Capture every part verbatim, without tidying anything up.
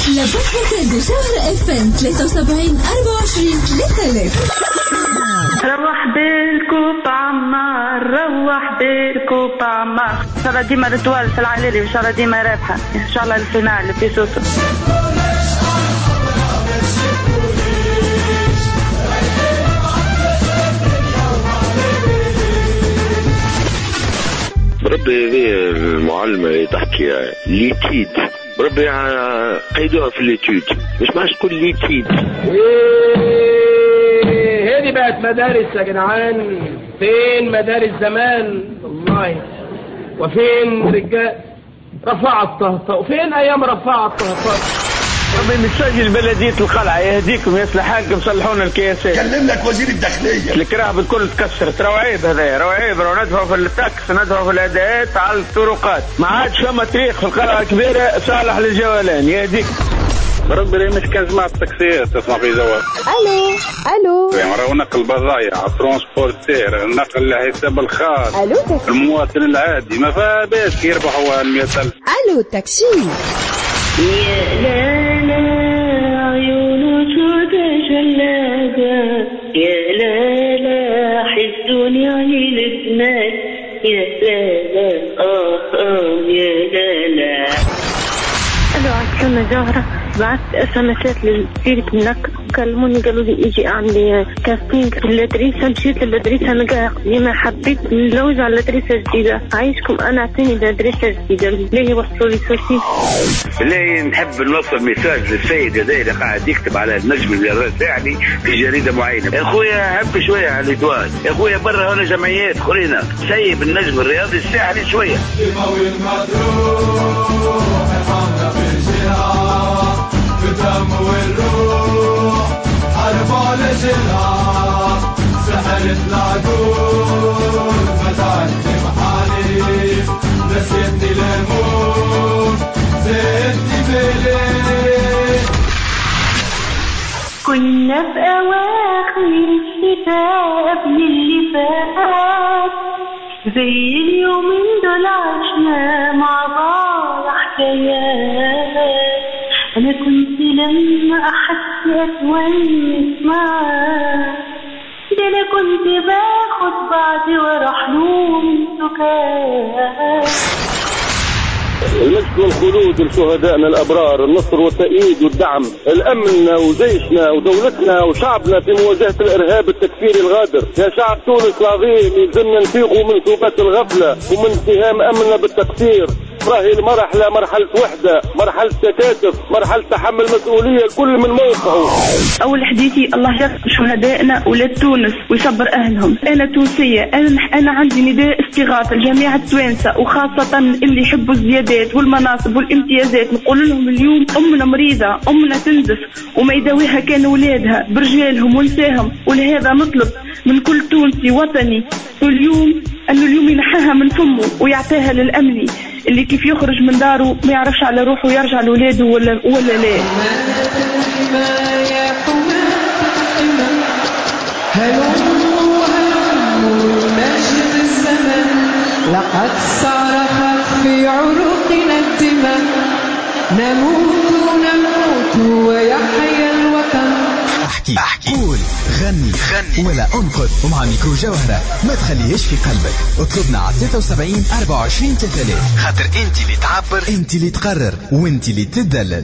لبث جوهرة اف ام ثلاثة وسبعين أربعة وعشرين لثلاث. روح بالكوب عمار، روح بالكوب عمار. ان شاء الله ديما رتوال في العلالي، وان شاء الله ديما رابحه ان شاء الله الفينال في سوسو. بربي هذه المعلمة اللي تحكي ليتيد، بربي قيدوها في الليتيد، مش معاش تقول ليتيد. هذه بقت مدارس يا جدعان. فين مدارس زمان والله، وفين رجال رفع الطهطاء، وفين ايام رفع الطهطاء. ربي نسجل بلدية القلعة يهديكم يصلح حالكم، صلحونا الكياسات. كلم لك وزير الداخلية. الكراه بالكل تكسرت، راهو عيب هذا، راهو عيب، راهو ندفعوا في التاكس، ندفعوا في الأداءات على الطرقات، ما عادش فما طريق في القلعة كبيرة صالح للجولان يهديك. ربي مش كان جماعة التاكسيات تسمع في زواج. الو الو يعني راهو نقل بضايع ترونسبورتير، نقل حساب الخاص. الو تاكسي. المواطن العادي ما فاباش يربحوا مئة ألف. الو تاكسي. يا لا لا عيونه سودا جلاده، يا لا لا حزوني علي البنات، يا لا لا اه اه يا لا لا. الو عسلامة جوهرة، بعثت اسمسات للسيرة منك، كلموني قالوا لي اجي اعمل كاستينج في الادريسة، مشيت للادريسة نلقاها قديمة، حبيت نتزوج على الادريسة الجديدة. عايشكم انا اعطيني الادريسة الجديدة، ليه وصلوا لي سوسي؟ ليه نحب نوصل ميساج للسيد هذا اللي قاعد يكتب على النجم الرسالي في جريدة معينة. يا اخويا هب شوية على الادوان، يا اخويا برا هنا جمعيات اخرين، سيب النجم الرياضي الساحلي شوية. بالدم والروح حرب لجلها، سحرت العدول فتحتني بحالي، نسيتني لموت زدتني بليل. كنا في أواخر الشتاء قبل اللي فات، زي اليومين دول عشنا مع بعض حكايات. أنا كنت لما أحس أتونس معاك، ده أنا كنت باخد بعضي وأروح له من سكات. المجد والخلود لشهدائنا الأبرار، النصر والتأييد والدعم، الأمن وجيشنا ودولتنا وشعبنا في مواجهة الإرهاب التكفيري الغادر. يا شعب تونس العظيم، يلزمنا نفيقوا من ثبات الغفلة ومن اتهام أمننا بالتقصير. راهي المرحلة مرحلة وحدة، مرحلة تكاتف، مرحلة تحمل مسؤولية الكل من موقعه. أول حديثي الله يرحم شهدائنا ولاد تونس ويصبر أهلهم. أنا تونسية، أنا أنا عندي نداء استغاثة لجميع التوانسة، وخاصة اللي يحبوا الزيادات والمناصب والامتيازات. نقول لهم اليوم أمنا مريضة، أمنا تنزف وما يداويها كان ولادها برجالهم ونساهم، ولهذا نطلب من كل تونسي وطني اليوم أنه اليوم ينحاها من فمه ويعطيها للأمني اللي كيف يخرج من داره ما يعرفش على روحه ويرجع لولاده ولا ولا لا. لقد صرخت في عروقنا الدماء، نموت نموت ويحيى الوطن. احكي احكي قول غني غني ولا انقد، ومع ميكرو جوهرة ما تخليهش في قلبك. اطلبنا على ثلاثة وسبعين أربعة وعشرين ثلاثة آلاف، خاطر انت اللي تعبر، انت اللي تقرر، وانت اللي تدلل.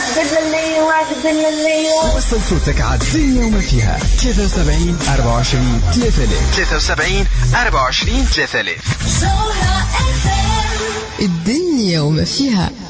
وصل صوتك على الدنيا وما فيها. ثلاثة وسبعين أربعة وعشرين ثلاثة آلاف، ثلاثة وسبعين أربعة وعشرين ثلاثة آلاف. الدنيا وما فيها.